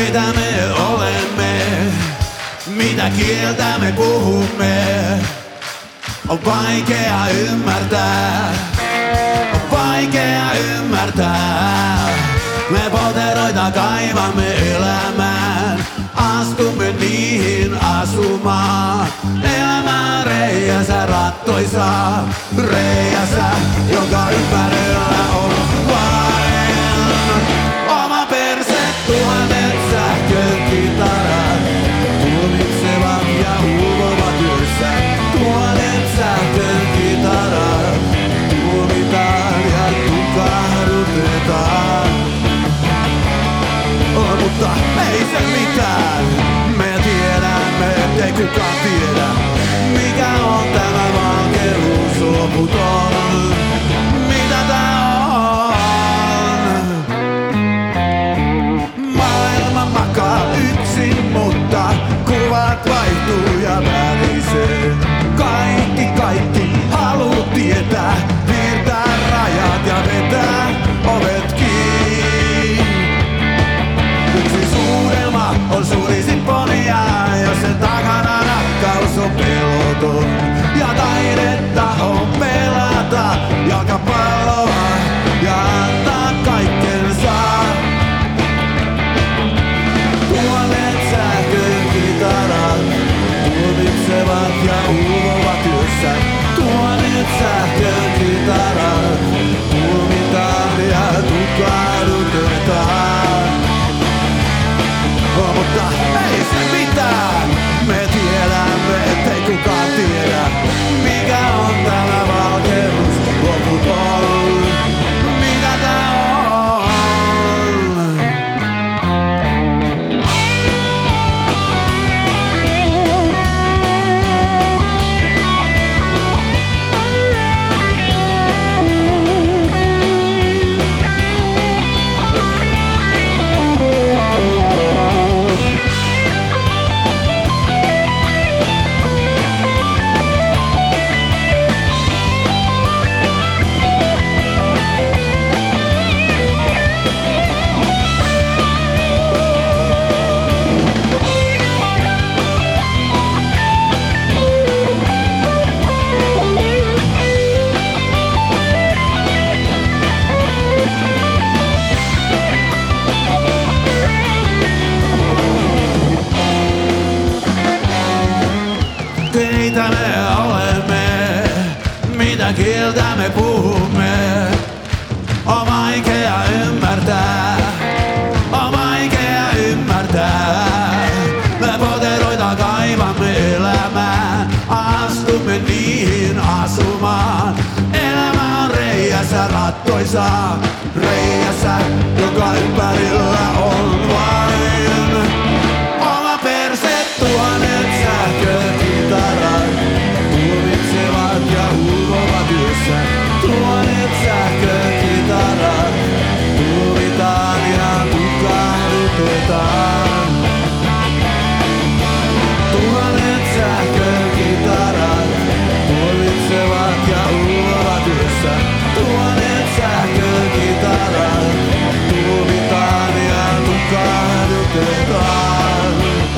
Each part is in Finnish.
Keitä me olemme, mitä kieltä me puhumme, on vaikea ymmärtää, on vaikea ymmärtää. Me poteroita kaivamme elämään, astumme niihin asumaan. Elämä reiässä rattoisaa, reiässä, jonka ympärillä on vain oma perse, tuhannet sähkökitarat, tuomitsevat ja uuvovat yössä. Tuhannet sähkökitarat, tuomitaan ja tukahdutetaan. Mutta ei se mitään, me tiedämme, ei kukaan tiedä, mikä on tämä vankeus loputon. Mitä tää on? Maailma makaa yksin, mutta kuvat vaihtuu ja värisee. Kaikki haluu tietää, piirtää rajat ja vetää ovet kiinni. Yksi suudelma on suuri sinfonia, jos sen takana rakkaus on peloton. Ja taidetta on pelata jalkapalloa ja antaa kaikkensa. Tuhannet sähkökitarat tuomitsevat ja uuvovat yössä. Tuhannet sähkökitarat tuomitaan ja tukahdutetaan. Mutta ei se mitään, me tiedämme, ettei kukaan tiedä, mikä on tämä valkeus loputon. Mitä tää on? Keitä me olemme, mitä kieltä me puhumme, on vaikea ymmärtää, on vaikea ymmärtää. Me poteroita kaivamme elämään, astumme niihin asumaan. Elämä on reiässä rattoisaa, reiässä, joka ympärillä on vain oma perse, tuhannet sähkökitarat tuomitsevat ja uuvovat yössä. Tuhannet sähkökitarat tuomitaan ja tukahdutetaan. Tuhannet sähkökitarat tuomitsevat ja uuvovat yössä. Tuhannet sähkökitarat tuomitaan ja tukahdutetaan.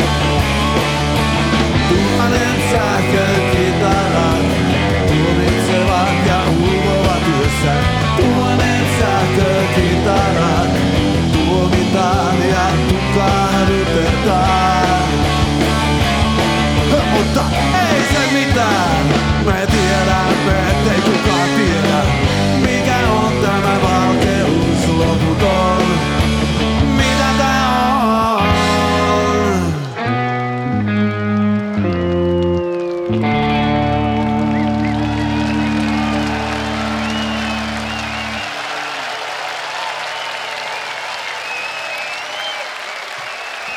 Tuhannet sähkökitarat tuomitsevat ja uuvovat yössä. Tuhannet sähkökitarat tuomitaan ja tukahdutetaan.